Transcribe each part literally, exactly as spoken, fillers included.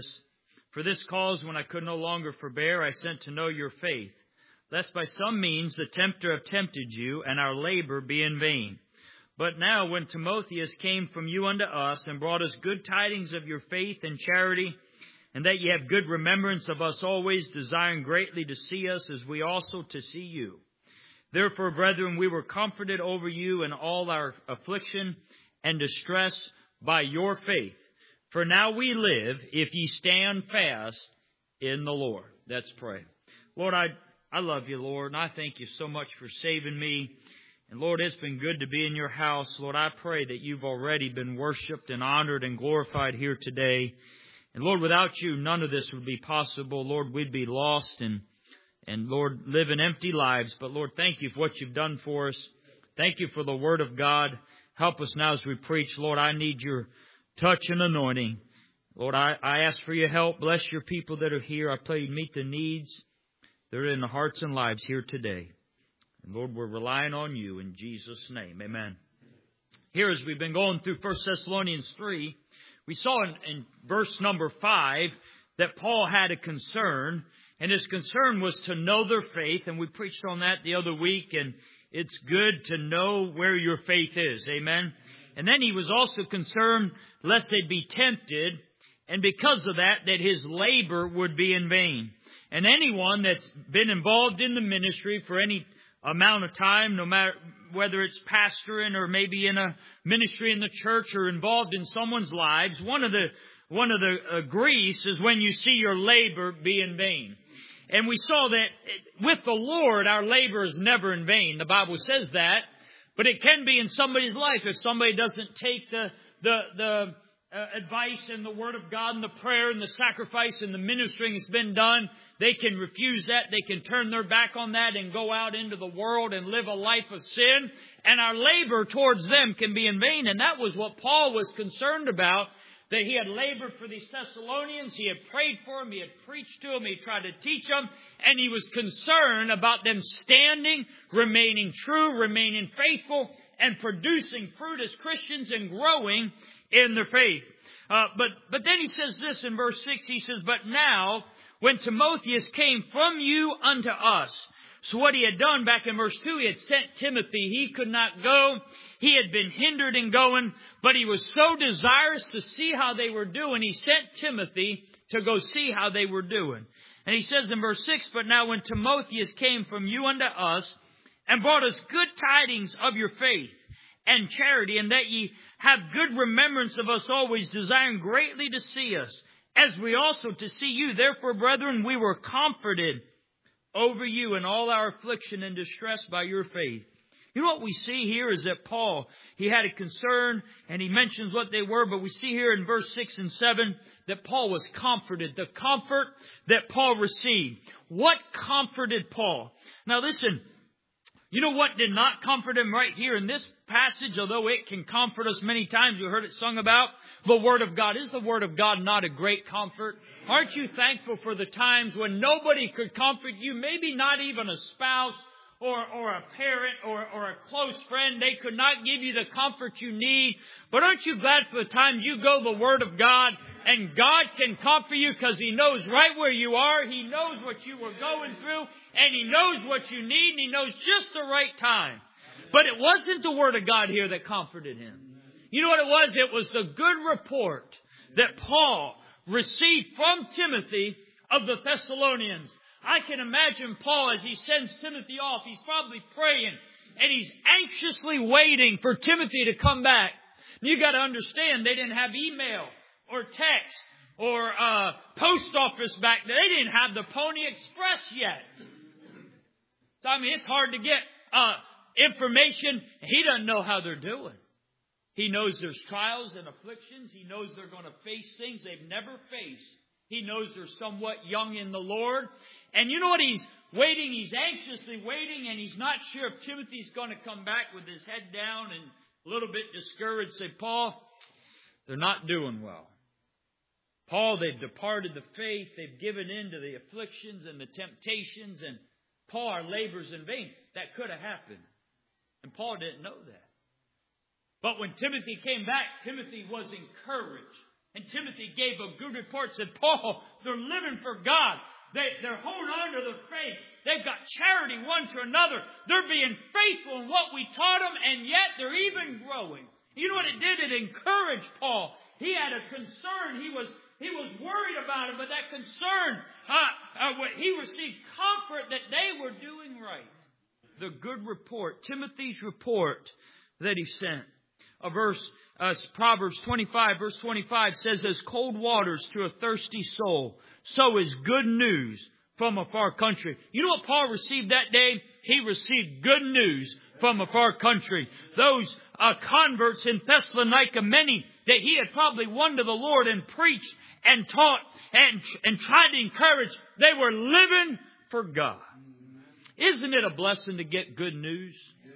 For this cause, when I could no longer forbear, I sent to know your faith, lest by some means the tempter have tempted you, and our labor be in vain. But now, when Timotheus came from you unto us, and brought us good tidings of your faith and charity, and that ye have good remembrance of us always, desiring greatly to see us, as we also to see you. Therefore, brethren, we were comforted over you in all our affliction and distress by your faith. For now we live, if ye stand fast in the Lord. Let's pray. Lord, I, I love you, Lord, and I thank you so much for saving me. And Lord, it's been good to be in your house. Lord, I pray that you've already been worshiped and honored and glorified here today. And Lord, without you, none of this would be possible. Lord, we'd be lost and, and Lord, living empty lives. But Lord, thank you for what you've done for us. Thank you for the word of God. Help us now as we preach. Lord, I need your touch and anointing. Lord, I, I ask for your help. Bless your people that are here. I pray you meet the needs that are in the hearts and lives here today. And Lord, we're relying on you in Jesus' name. Amen. Here, as we've been going through First Thessalonians three, we saw in, in verse number five that Paul had a concern, and his concern was to know their faith, and we preached on that the other week, and it's good to know where your faith is. Amen. And then he was also concerned lest they'd be tempted, and because of that, that his labor would be in vain. And anyone that's been involved in the ministry for any amount of time, no matter whether it's pastoring or maybe in a ministry in the church or involved in someone's lives, one of the one of the uh, griefs is when you see your labor be in vain. And we saw that with the Lord, our labor is never in vain. The Bible says that. But it can be in somebody's life if somebody doesn't take the the the uh, advice and the Word of God and the prayer and the sacrifice and the ministering that's been done. They can refuse that. They can turn their back on that and go out into the world and live a life of sin. And our labor towards them can be in vain. And that was what Paul was concerned about. That he had labored for these Thessalonians. He had prayed for them. He had preached to them. He tried to teach them. And he was concerned about them standing, remaining true, remaining faithful, and producing fruit as Christians and growing in their faith. Uh, but, but then he says this in verse six. He says, but now, when Timotheus came from you unto us. So what he had done back in verse two, he had sent Timothy. He could not go. He had been hindered in going, but he was so desirous to see how they were doing. He sent Timothy to go see how they were doing. And he says in verse six, but now when Timotheus came from you unto us and brought us good tidings of your faith and charity, and that ye have good remembrance of us always, desiring greatly to see us, as we also to see you. Therefore, brethren, we were comforted over you in all our affliction and distress by your faith. You know what we see here is that Paul, he had a concern, and he mentions what they were, but we see here in verse six and seven that Paul was comforted. The comfort that Paul received. What comforted Paul? Now listen, you know what did not comfort him right here in this passage, although it can comfort us many times. You heard it sung about. The Word of God. Is the Word of God not a great comfort? Aren't you thankful for the times when nobody could comfort you? Maybe not even a spouse or, or a parent or, or a close friend. They could not give you the comfort you need. But aren't you glad for the times you go the Word of God and God can comfort you because He knows right where you are. He knows what you were going through and He knows what you need and He knows just the right time. But it wasn't the Word of God here that comforted him. You know what it was? It was the good report that Paul received from Timothy of the Thessalonians. I can imagine Paul as he sends Timothy off. He's probably praying and he's anxiously waiting for Timothy to come back. You got to understand, they didn't have email or text or uh, post office back then. They didn't have the Pony Express yet. So I mean, it's hard to get uh, information. He doesn't know how they're doing. He knows there's trials and afflictions. He knows they're going to face things they've never faced. He knows they're somewhat young in the Lord. And you know what? He's waiting. He's anxiously waiting. And he's not sure if Timothy's going to come back with his head down and a little bit discouraged. Say, Paul, they're not doing well. Paul, they've departed the faith. They've given in to the afflictions and the temptations. And Paul, our labor's in vain. That could have happened. And Paul didn't know that. But when Timothy came back, Timothy was encouraged. And Timothy gave a good report, said, Paul, they're living for God. They, they're holding on to their faith. They've got charity one to another. They're being faithful in what we taught them, and yet they're even growing. You know what it did? It encouraged Paul. He had a concern. He was he was worried about it, but that concern, uh, uh, he received comfort that they were doing right. The good report, Timothy's report that he sent. A verse, uh, Proverbs twenty-five, verse twenty-five says, as cold waters to a thirsty soul, so is good news from a far country. You know what Paul received that day? He received good news from a far country. Those uh, converts in Thessalonica, many that he had probably won to the Lord and preached and taught and, and tried to encourage, they were living for God. Isn't it a blessing to get good news?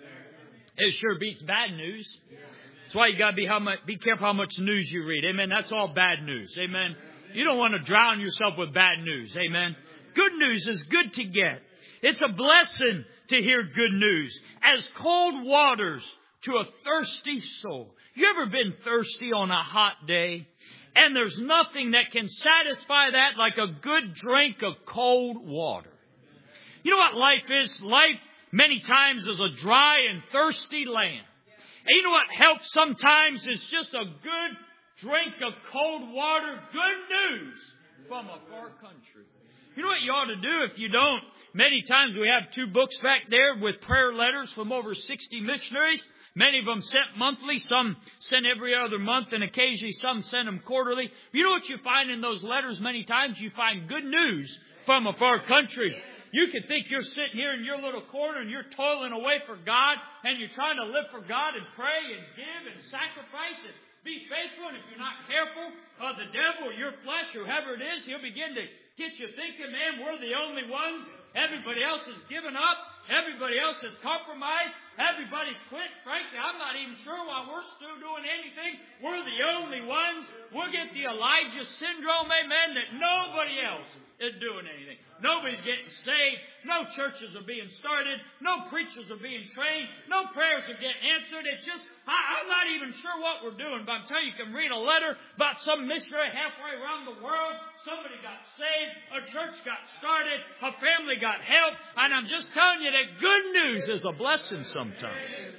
It sure beats bad news. That's why you got to be how much, be careful how much news you read. Amen. That's all bad news. Amen. You don't want to drown yourself with bad news. Amen. Good news is good to get. It's a blessing to hear good news. As cold waters to a thirsty soul. You ever been thirsty on a hot day? And there's nothing that can satisfy that like a good drink of cold water. You know what life is? Life many times is a dry and thirsty land. And you know what helps sometimes is just a good drink of cold water, good news from a far country. You know what you ought to do if you don't? Many times we have two books back there with prayer letters from over sixty missionaries. Many of them sent monthly, some sent every other month, and occasionally some sent them quarterly. You know what you find in those letters many times? You find good news from a far country. You can think you're sitting here in your little corner and you're toiling away for God and you're trying to live for God and pray and give and sacrifice and be faithful. And if you're not careful, uh, the devil or your flesh or whoever it is, he'll begin to get you thinking, man, we're the only ones. Everybody else has given up. Everybody else has compromised. Everybody's quit. Frankly, I'm not even sure why we're still doing anything. We're the only ones. We'll get the Elijah syndrome, amen, that nobody else is doing anything. Nobody's getting saved. No churches are being started. No preachers are being trained. No prayers are getting answered. It's just, I, I'm not even sure what we're doing. But I'm telling you, you can read a letter about some missionary halfway around the world. Somebody got saved. A church got started. A family got help. And I'm just telling you that good news is a blessing sometimes.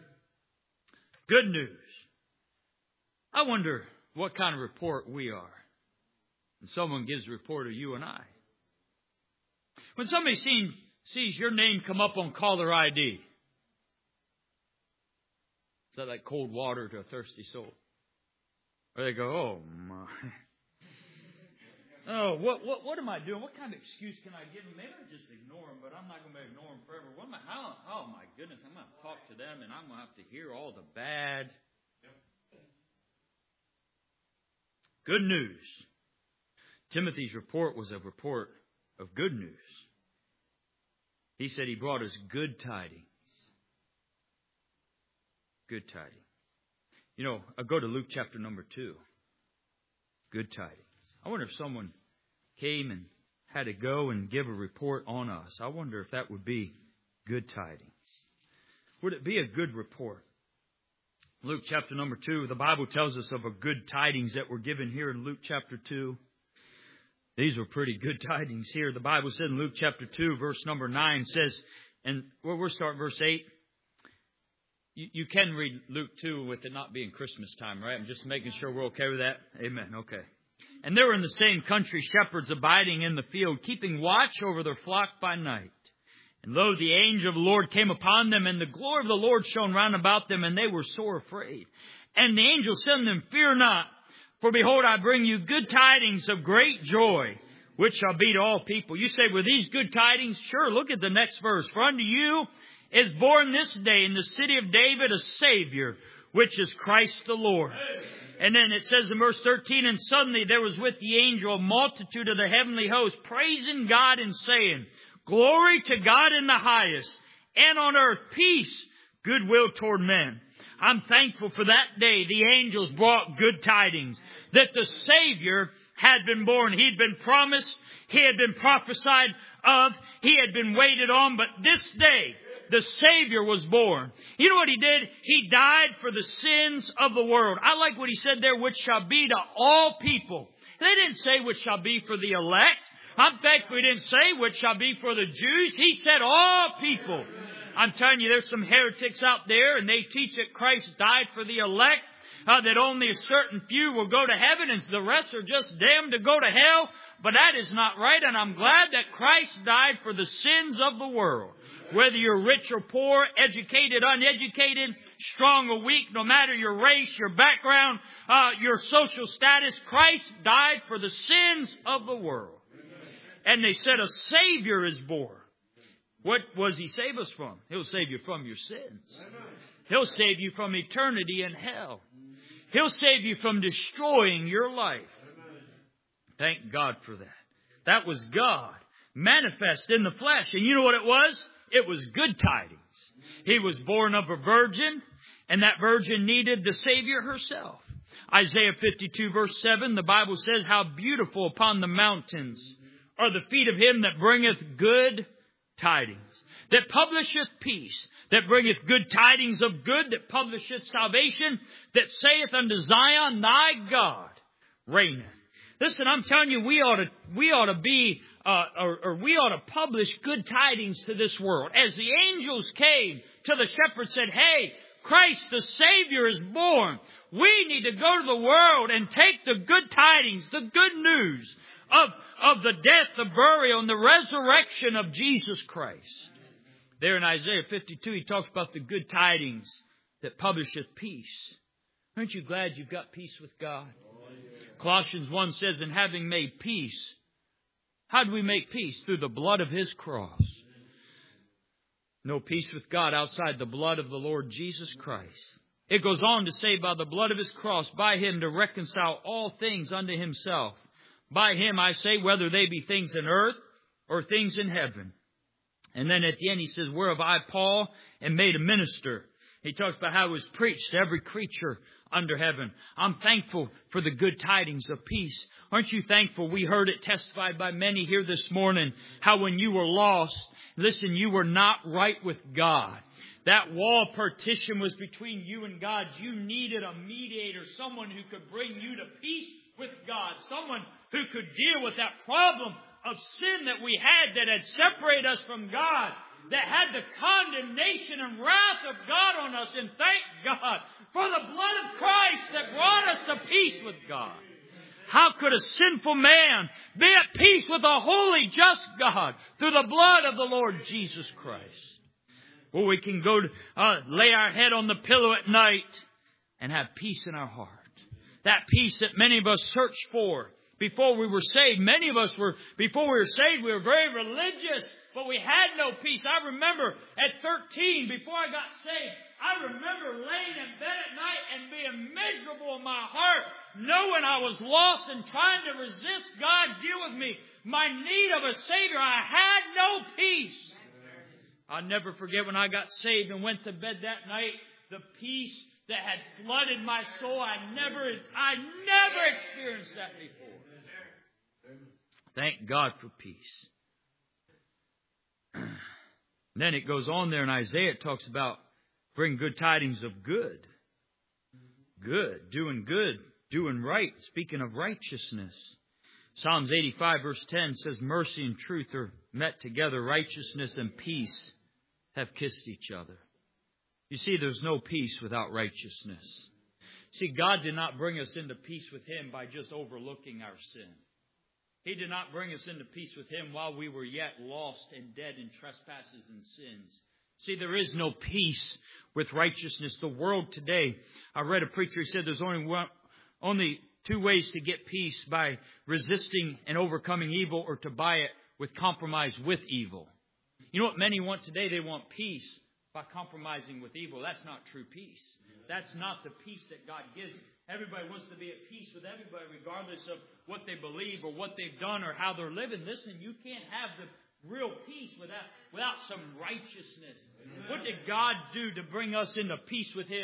Good news. I wonder what kind of report we are. And someone gives a report of you and I. When somebody sees, sees your name come up on caller I D, is that like cold water to a thirsty soul? Or they go, oh my. Oh, what what what am I doing? What kind of excuse can I give them? Maybe I just ignore them, but I'm not going to ignore them forever. What am I, how, oh my goodness, I'm going to talk to them and I'm going to have to hear all the bad. Good news. Timothy's report was a report of good news. He said he brought us good tidings. Good tidings. You know, I'll go to Luke chapter number two. Good tidings. I wonder if someone came and had to go and give a report on us. I wonder if that would be good tidings. Would it be a good report? Luke chapter number two, the Bible tells us of a good tidings that were given here in Luke chapter two. These were pretty good tidings here. The Bible said in Luke chapter two, verse number nine says, and well, we'll start verse eight. You, you can read Luke two with it not being Christmas time, right? I'm just making sure we're okay with that. Amen. Okay. And there were in the same country shepherds abiding in the field, keeping watch over their flock by night. And lo, the angel of the Lord came upon them, and the glory of the Lord shone round about them, and they were sore afraid. And the angel said to them, fear not, for behold, I bring you good tidings of great joy, which shall be to all people. You say, were these good tidings? Sure, look at the next verse. For unto you is born this day in the city of David a Savior, which is Christ the Lord. And then it says in verse thirteen, and suddenly there was with the angel a multitude of the heavenly host, praising God and saying, glory to God in the highest, and on earth peace, goodwill toward men. I'm thankful for that day the angels brought good tidings, that the Savior had been born. He'd been promised, he had been prophesied of, he had been waited on, but this day the Savior was born. You know what He did? He died for the sins of the world. I like what He said there, which shall be to all people. They didn't say which shall be for the elect. I'm thankful He didn't say which shall be for the Jews. He said all people. I'm telling you, there's some heretics out there, and they teach that Christ died for the elect, uh, that only a certain few will go to heaven, and the rest are just damned to go to hell. But that is not right, and I'm glad that Christ died for the sins of the world. Whether you're rich or poor, educated, uneducated, strong or weak, no matter your race, your background, uh, your social status, Christ died for the sins of the world. And they said a Savior is born. What was He save us from? He'll save you from your sins. He'll save you from eternity in hell. He'll save you from destroying your life. Thank God for that. That was God manifest in the flesh. And you know what it was? It was good tidings. He was born of a virgin, and that virgin needed the Savior herself. Isaiah fifty-two verse seven, the Bible says, how beautiful upon the mountains are the feet of him that bringeth good tidings, that publisheth peace, that bringeth good tidings of good, that publisheth salvation, that saith unto Zion, thy God reigneth. Listen, I'm telling you, we ought to, we ought to be, uh, or, or we ought to publish good tidings to this world. As the angels came to the shepherds, said, hey, Christ the Savior is born. We need to go to the world and take the good tidings, the good news of, of the death, the burial, and the resurrection of Jesus Christ. There in Isaiah fifty-two, he talks about the good tidings that publisheth peace. Aren't you glad you've got peace with God? Colossians one says, and having made peace. How do we make peace? Through the blood of His cross. No peace with God outside the blood of the Lord Jesus Christ. It goes on to say, by the blood of His cross, by Him to reconcile all things unto Himself. By Him, I say, whether they be things in earth or things in heaven. And then at the end he says, whereof I, Paul, am made a minister. He talks about how it was preached to every creature under heaven. I'm thankful for the good tidings of peace. Aren't you thankful? We heard it testified by many here this morning, how when you were lost, listen, you were not right with God. That wall partition was between you and God. You needed a mediator, someone who could bring you to peace with God, someone who could deal with that problem of sin that we had that had separated us from God, that had the condemnation and wrath of God on us. And thank God for the blood of Christ that brought us to peace with God. How could a sinful man be at peace with a holy, just God through the blood of the Lord Jesus Christ? Well, we can go to, uh, lay our head on the pillow at night and have peace in our heart. That peace that many of us searched for before we were saved. Many of us were, before we were saved, we were very religious, but we had no peace. I remember at thirteen, before I got saved, I remember laying in bed at night and being miserable in my heart, knowing I was lost and trying to resist God deal with me. My need of a Savior, I had no peace. I'll never forget when I got saved and went to bed that night, the peace that had flooded my soul. I never, I never experienced that before. Thank God for peace. Then it goes on there in Isaiah, it talks about bring good tidings of good. Good, doing good, doing right, speaking of righteousness. Psalms eighty-five verse ten says, mercy and truth are met together, righteousness and peace have kissed each other. You see, there's no peace without righteousness. See, God did not bring us into peace with Him by just overlooking our sin. He did not bring us into peace with Him while we were yet lost and dead in trespasses and sins. See, there is no peace with righteousness. The world today, I read a preacher who said there's only one, only two ways to get peace: by resisting and overcoming evil, or to buy it with compromise with evil. You know what many want today? They want peace by compromising with evil. That's not true peace. That's not the peace that God gives. Everybody wants to be at peace with everybody, regardless of what they believe or what they've done or how they're living. Listen, you can't have the real peace without, without some righteousness. What did God do to bring us into peace with Him?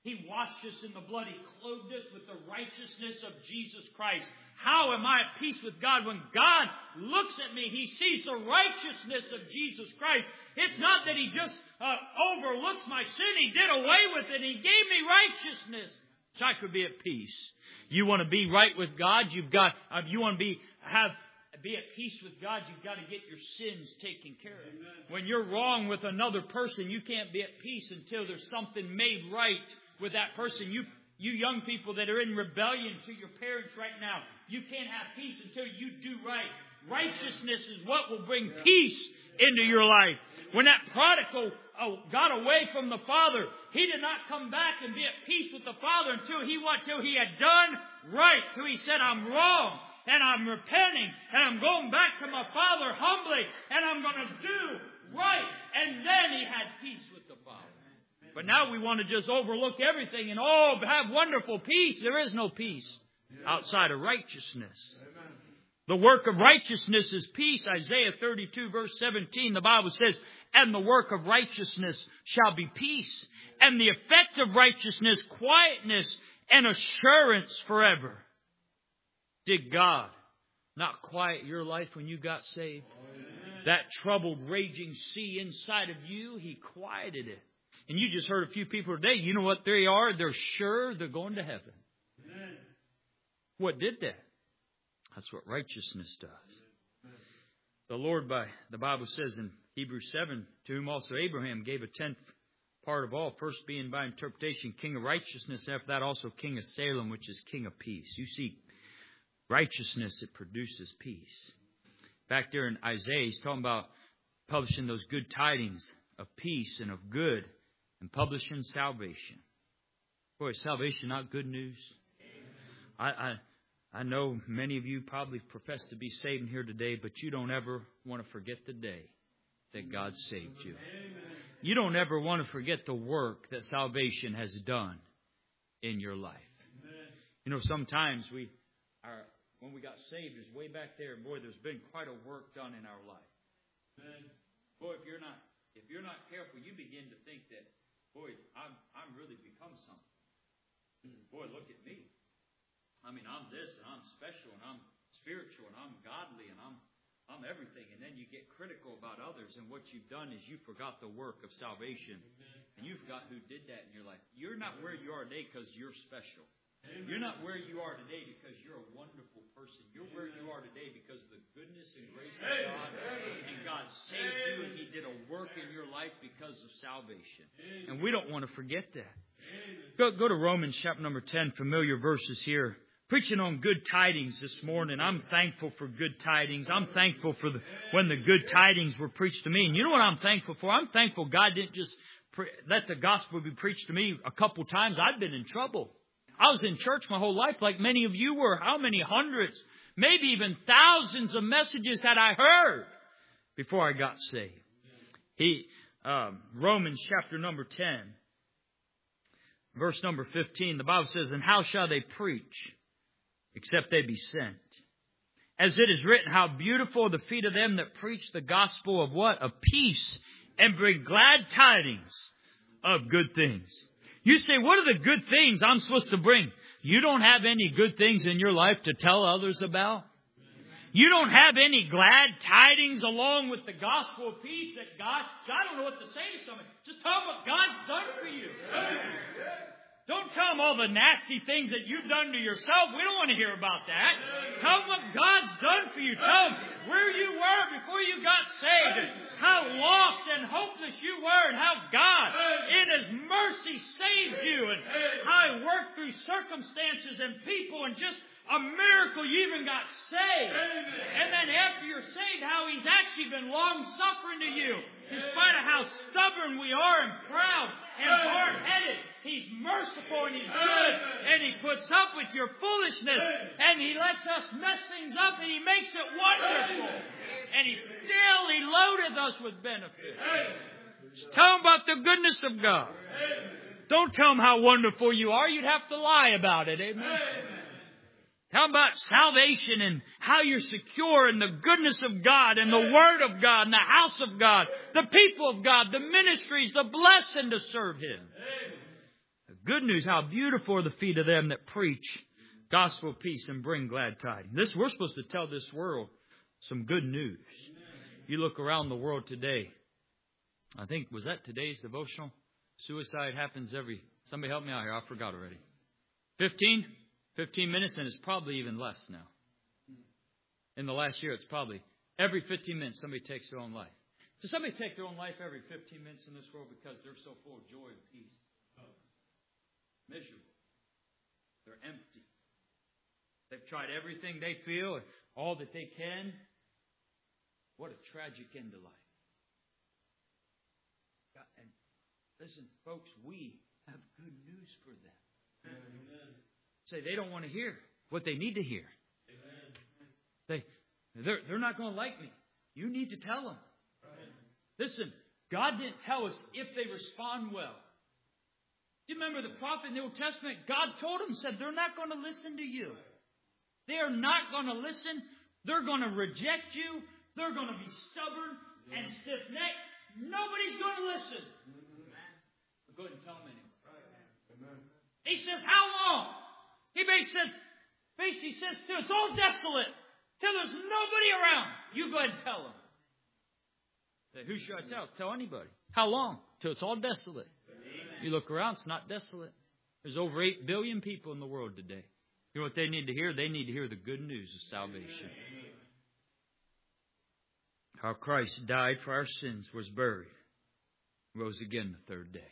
He washed us in the blood. He clothed us with the righteousness of Jesus Christ. How am I at peace with God? When God looks at me, He sees the righteousness of Jesus Christ. It's not that He just uh, overlooks my sin. He did away with it. He gave me righteousness, so I could be at peace. You want to be right with God? You've got. Uh, you want to be have. Be at peace with God, you've got to get your sins taken care of. Amen. When you're wrong with another person, you can't be at peace until there's something made right with that person. You you young people that are in rebellion to your parents right now, you can't have peace until you do right. Righteousness is what will bring peace into your life. When that prodigal oh, got away from the Father, he did not come back and be at peace with the Father until he what? Till he had done right. Till he said, I'm wrong. And I'm repenting, and I'm going back to my Father humbly, and I'm going to do right. And then he had peace with the Father. But now we want to just overlook everything and, oh, have wonderful peace. There is no peace outside of righteousness. The work of righteousness is peace. Isaiah thirty-two, verse seventeen, the Bible says, and the work of righteousness shall be peace. And the effect of righteousness, quietness and assurance forever. Did God not quiet your life when you got saved? Amen. That troubled, raging sea inside of you, He quieted it. And you just heard a few people today, you know what they are? They're sure they're going to heaven. Amen. What did that? That's what righteousness does. Amen. The Lord, by the Bible says in Hebrews seven, to whom also Abraham gave a tenth part of all, first being by interpretation King of righteousness, after that also King of Salem, which is King of peace. You see, righteousness, it produces peace. Back there in Isaiah, he's talking about publishing those good tidings of peace and of good and publishing salvation. Boy, is salvation not good news? I, I I know many of you probably profess to be saved here today, but you don't ever want to forget the day that God saved you. You don't ever want to forget the work that salvation has done in your life. You know, sometimes we are... When we got saved is way back there. Boy, there's been quite a work done in our life. Amen. Boy, if you're not if you're not careful, you begin to think that, boy, I'm I'm really become something. Boy, look at me. I mean, I'm this and I'm special and I'm spiritual and I'm godly and I'm I'm everything. And then you get critical about others, and what you've done is you forgot the work of salvation. Amen. And you forgot who did that in your life. You're not where you are today because you're special. Amen. You're not where you are today because you're a wonderful person. You're where you are today because of the goodness and grace of God. And God saved you, and He did a work in your life because of salvation. And we don't want to forget that. Go, go to Romans chapter number ten, familiar verses here. Preaching on good tidings this morning. I'm thankful for good tidings. I'm thankful for the, when the good tidings were preached to me. And you know what I'm thankful for? I'm thankful God didn't just pre- let the gospel be preached to me a couple times. I've been in trouble. I was in church my whole life like many of you were. How many hundreds, maybe even thousands of messages had I heard before I got saved? He, um, Romans chapter number ten, verse number fifteen, the Bible says, and how shall they preach except they be sent? As it is written, how beautiful are the feet of them that preach the gospel of what? Of peace, and bring glad tidings of good things. You say, what are the good things I'm supposed to bring? You don't have any good things in your life to tell others about. You don't have any glad tidings along with the gospel of peace that God... So I don't know what to say to somebody. Just tell them what God's done for you. Don't tell them all the nasty things that you've done to yourself. We don't want to hear about that. Tell them what God's done for you. Tell them where you were before you got saved, and how lost and hopeless you were, and how God, in His mercy, saved you, and how He worked through circumstances and people, and just a miracle you even got saved. And then after you're saved, how He's actually been long-suffering to you. In spite of how stubborn we are and proud and hard-headed, He's merciful and He's good. And He puts up with your foolishness. And He lets us mess things up, and He makes it wonderful. And He daily loaded us with benefits. Just tell them about the goodness of God. Don't tell them how wonderful you are. You'd have to lie about it. Amen. Tell them about salvation and how you're secure in the goodness of God and the Word of God and the house of God, the people of God, the ministries, the blessing to serve Him. The Good news, how beautiful are the feet of them that preach gospel of peace and bring glad tidings. This, we're supposed to tell this world some good news. You look around the world today. I think, was that today's devotional? Suicide happens every... Somebody help me out here. I forgot already. Fifteen? Fifteen minutes, and it's probably even less now. In the last year, it's probably every fifteen minutes somebody takes their own life. Does somebody take their own life every fifteen minutes in this world because they're so full of joy and peace? Miserable. They're empty. They've tried everything they feel, all that they can. What a tragic end to life. And listen, folks, we have good news for them. Amen. Say they don't want to hear what they need to hear. Amen. They, they're, they're not going to like me. You need to tell them. Right. Listen, God didn't tell us if they respond well. Do you remember the prophet in the Old Testament? God told him, said, they're not going to listen to you. They are not going to listen. They're going to reject you. They're going to be stubborn and stiff-necked. Nobody's going to listen. Go ahead and tell them anyway. Amen. He says, how long? He basically says, basically says, till it's all desolate, till there's nobody around. You go ahead and tell them. Say, who should I tell? Tell anybody. How long? Till it's all desolate. Amen. You look around, it's not desolate. There's over eight billion people in the world today. You know what they need to hear? They need to hear the good news of salvation. Amen. How Christ died for our sins, was buried, rose again the third day.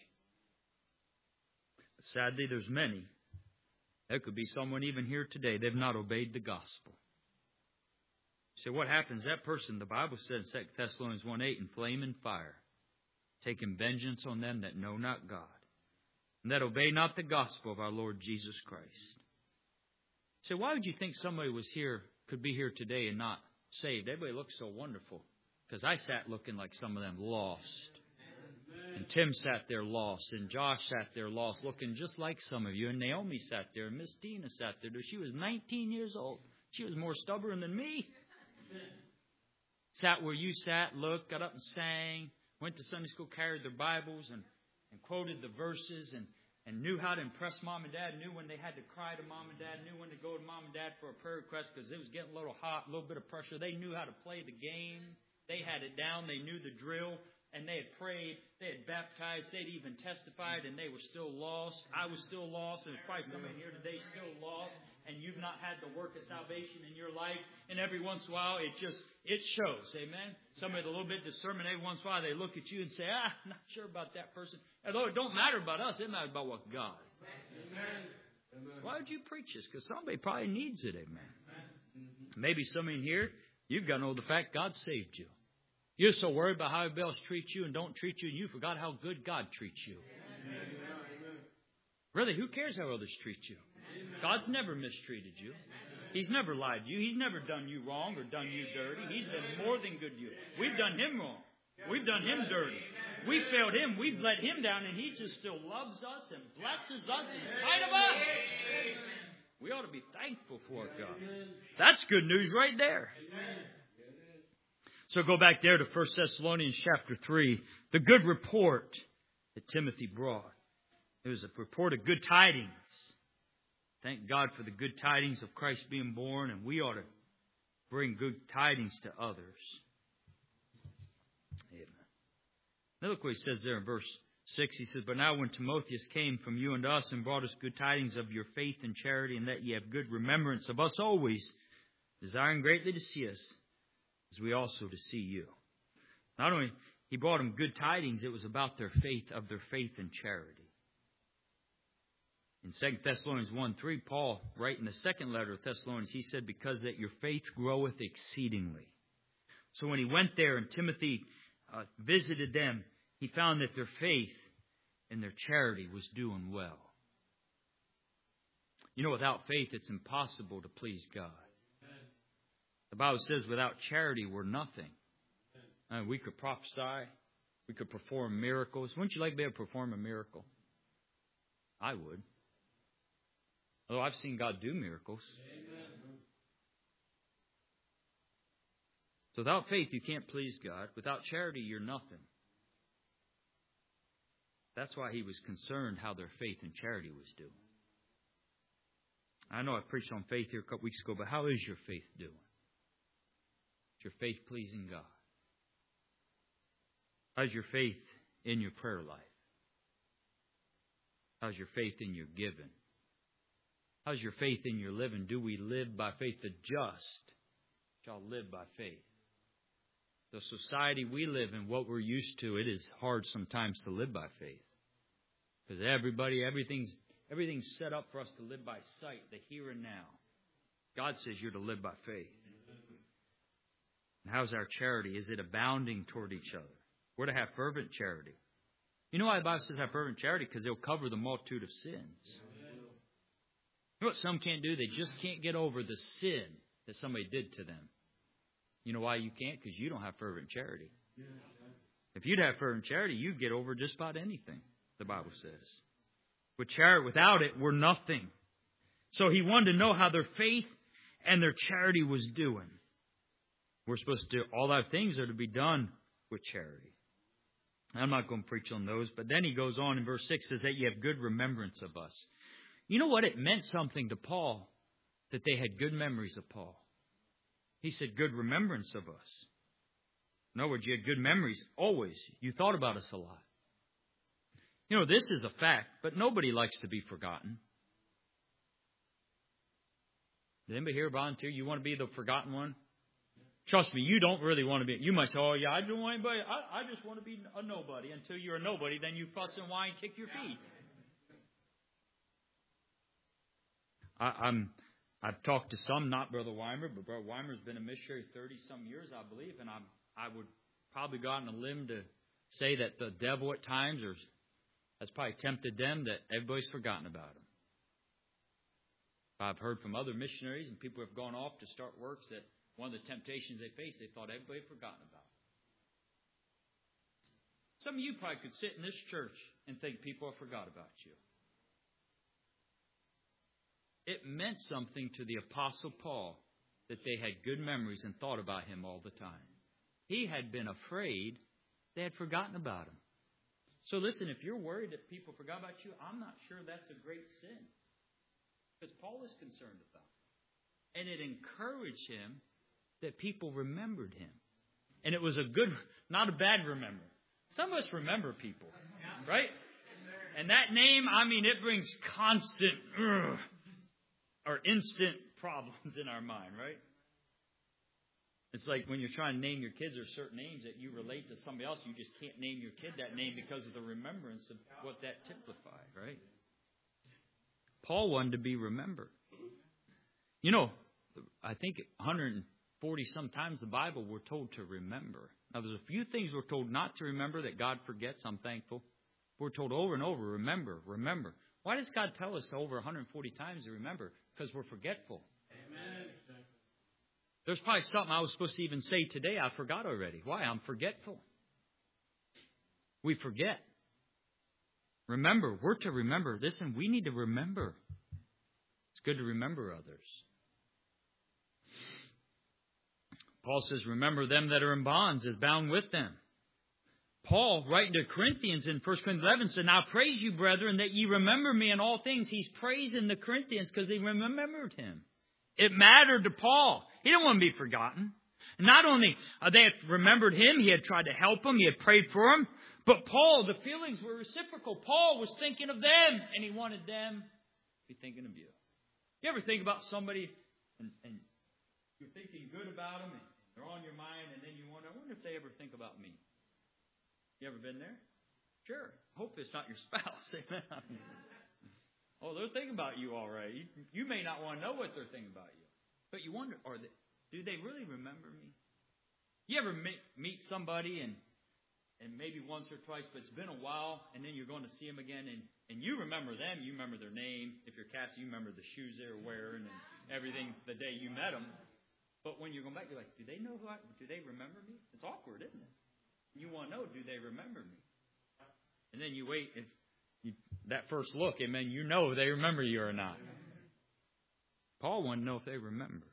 Sadly, there's many. There could be someone even here today. They've not obeyed the gospel. So what happens? That person, the Bible says in Second Thessalonians one eight, in flame and fire, taking vengeance on them that know not God, and that obey not the gospel of our Lord Jesus Christ. So why would you think somebody was here, could be here today and not saved? Everybody looks so wonderful. Because I sat looking like some of them lost. And Tim sat there lost. And Josh sat there lost, looking just like some of you. And Naomi sat there. And Miss Dina sat there. She was nineteen years old. She was more stubborn than me. Sat where you sat, looked, got up and sang. Went to Sunday school, carried their Bibles and, and quoted the verses. And, and knew how to impress Mom and Dad. Knew when they had to cry to Mom and Dad. Knew when to go to Mom and Dad for a prayer request because it was getting a little hot, a little bit of pressure. They knew how to play the game. They had it down. They knew the drill. And they had prayed. They had baptized. They'd even testified. And they were still lost. I was still lost. And there's probably somebody here today still lost. And you've not had the work of salvation in your life. And every once in a while, it just, it shows. Amen? Somebody with a little bit of discernment, every once in a while, they look at you and say, ah, I'm not sure about that person. Although it don't matter about us. It matters about what God. Amen. So why would you preach this? Because somebody probably needs it. Amen. Maybe somebody in here, you've got to know the fact God saved you. You're so worried about how everybody else treats you and don't treat you, and you forgot how good God treats you. Amen. Really, who cares how others treat you? Amen. God's never mistreated you. He's never lied to you. He's never done you wrong or done you dirty. He's been more than good to you. We've done Him wrong. We've done Him dirty. We failed Him. We've let Him down, and He just still loves us and blesses us in spite of us. We ought to be thankful for it, God. That's good news right there. So go back there to First Thessalonians chapter three. The good report that Timothy brought. It was a report of good tidings. Thank God for the good tidings of Christ being born. And we ought to bring good tidings to others. Amen. Now look what he says there in verse six. He says, but now when Timotheus came from you unto us and brought us good tidings of your faith and charity, and that ye have good remembrance of us always, desiring greatly to see us, as we also to see you. Not only he brought them good tidings, it was about their faith, of their faith and charity. In Second Thessalonians one three, Paul, right in the second letter of Thessalonians, he said, because that your faith groweth exceedingly. So when he went there and Timothy uh, visited them, he found that their faith and their charity was doing well. You know, without faith, it's impossible to please God. The Bible says without charity, we're nothing. Uh, we could prophesy. We could perform miracles. Wouldn't you like to be able to perform a miracle? I would. Although I've seen God do miracles. Amen. So without faith, you can't please God. Without charity, you're nothing. That's why he was concerned how their faith and charity was doing. I know I preached on faith here a couple weeks ago, but how is your faith doing? Is your faith pleasing God? How's your faith in your prayer life? How's your faith in your giving? How's your faith in your living? Do we live by faith? The just shall live by faith. The society we live in, what we're used to, it is hard sometimes to live by faith. Because everybody, everything's everything's set up for us to live by sight, the here and now. God says you're to live by faith. And how's our charity? Is it abounding toward each other? We're to have fervent charity. You know why the Bible says have fervent charity? Because it'll cover the multitude of sins. You know what some can't do? They just can't get over the sin that somebody did to them. You know why you can't? Because you don't have fervent charity. If you'd have fervent charity, you'd get over just about anything, the Bible says. With charity, without it, we're nothing. So he wanted to know how their faith and their charity was doing. We're supposed to do all our things are to be done with charity. I'm not going to preach on those, but then he goes on in verse six, says that you have good remembrance of us. You know what? It meant something to Paul that they had good memories of Paul. He said, good remembrance of us. In other words, you had good memories. Always. You thought about us a lot. You know, this is a fact, but nobody likes to be forgotten. Did anybody here volunteer? You want to be the forgotten one? Trust me, you don't really want to be. You might say, oh, yeah, I don't want anybody. I, I just want to be a nobody. Until you're a nobody, then you fuss and whine and kick your feet. I, I'm... I've talked to some, not Brother Weimer, but Brother Weimer's been a missionary thirty-some years, I believe, and I'm, I would probably go out on a limb to say that the devil at times or, has probably tempted them that everybody's forgotten about him. I've heard from other missionaries and people who have gone off to start works that one of the temptations they faced, they thought everybody had forgotten about. Some of you probably could sit in this church and think people have forgot about you. It meant something to the Apostle Paul that they had good memories and thought about him all the time. He had been afraid they had forgotten about him. So listen, if you're worried that people forgot about you, I'm not sure that's a great sin. Because Paul is concerned about it. And it encouraged him that people remembered him. And it was a good, not a bad remember. Some of us remember people, right? And that name, I mean, it brings constant... Ugh, or instant problems in our mind, right? It's like when you're trying to name your kids, there's certain names that you relate to somebody else. You just can't name your kid that name because of the remembrance of what that typified, right? Paul wanted to be remembered. You know, I think one hundred forty some times the Bible we're told to remember. Now, there's a few things we're told not to remember that God forgets. I'm thankful. We're told over and over, remember, remember. Why does God tell us over one hundred forty times to remember? Because we're forgetful. Amen. There's probably something I was supposed to even say today I forgot already. Why? I'm forgetful. We forget. Remember. We're to remember. Listen, we need to remember. It's good to remember others. Paul says, remember them that are in bonds as bound with them. Paul, writing to Corinthians in First Corinthians eleven, said, now praise you, brethren, that ye remember me in all things. He's praising the Corinthians because they remembered him. It mattered to Paul. He didn't want to be forgotten. Not only uh, they had remembered him, he had tried to help him, he had prayed for him, but Paul, the feelings were reciprocal. Paul was thinking of them, and he wanted them to be thinking of you. You ever think about somebody, and, and you're thinking good about them, and they're on your mind, and then you wonder, I wonder if they ever think about me. You ever been there? Sure. Hope it's not your spouse. Amen. Oh, they're thinking about you all right. You, you may not want to know what they're thinking about you. But you wonder, are they, do they really remember me? You ever meet, meet somebody and and maybe once or twice, but it's been a while, and then you're going to see them again, and, and you remember them. You remember their name. If you're Cassie, you remember the shoes they were wearing and everything the day you met them. But when you're going back, you're like, do they know who I, do they remember me? It's awkward, isn't it? You want to know, do they remember me? And then you wait, if you, that first look, amen, you know if they remember you or not. Paul wanted to know if they remember.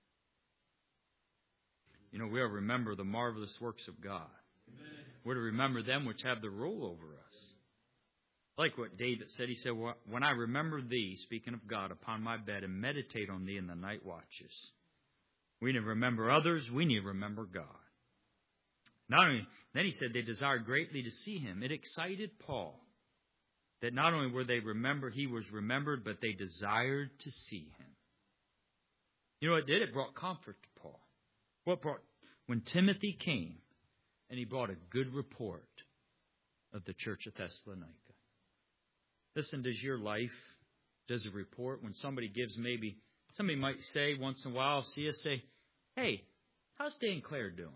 You know, we'll remember the marvelous works of God. We're to remember them which have the rule over us. I like what David said. He said, when I remember thee, speaking of God, upon my bed and meditate on thee in the night watches. We need to remember others. We need to remember God. Not only, then he said they desired greatly to see him. It excited Paul that not only were they remembered, he was remembered, but they desired to see him. You know what it did? It brought comfort to Paul. What brought? When Timothy came and he brought a good report of the church of Thessalonica. Listen, does your life, does a report, when somebody gives maybe, somebody might say once in a while, see us say, hey, how's Dan Clare doing?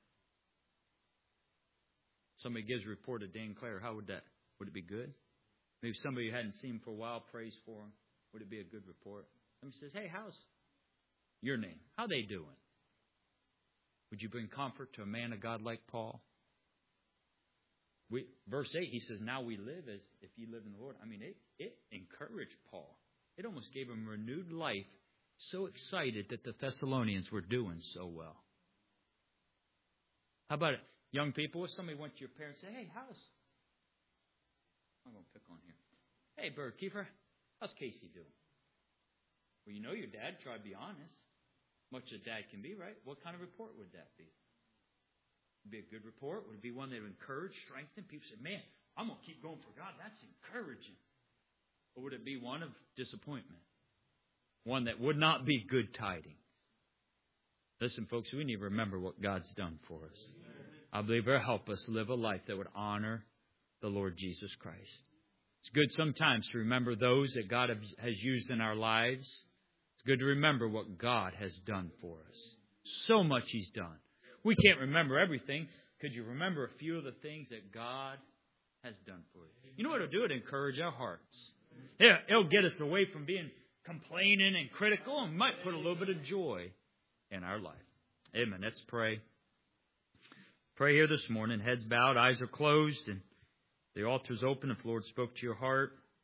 Somebody gives a report of Dan Clare, how would that, would it be good? Maybe somebody you hadn't seen for a while prays for him. Would it be a good report? Somebody says, hey, how's your name? How they doing? Would you bring comfort to a man of God like Paul? We, verse eight, he says, now we live as if you live in the Lord. I mean, it, it encouraged Paul. It almost gave him renewed life, so excited that the Thessalonians were doing so well. How about it? Young people, if somebody went to your parents and say, hey, how's, I'm going to pick on here. Hey, Bert Kiefer, how's Casey doing? Well, you know your dad, try to be honest. Much as dad can be, right? What kind of report would that be? Would it be a good report? Would it be one that would encourage, strengthen? People say, man, I'm going to keep going for God. That's encouraging. Or would it be one of disappointment? One that would not be good tidings? Listen, folks, we need to remember what God's done for us. I believe it'll help us live a life that would honor the Lord Jesus Christ. It's good sometimes to remember those that God has used in our lives. It's good to remember what God has done for us. So much He's done. We can't remember everything. Could you remember a few of the things that God has done for you? You know what it'll do? It'll encourage our hearts. Yeah, it'll get us away from being complaining and critical, and might put a little bit of joy in our life. Amen. Let's pray. Pray here this morning. Heads bowed, eyes are closed, and the altar's open. If the Lord spoke to your heart,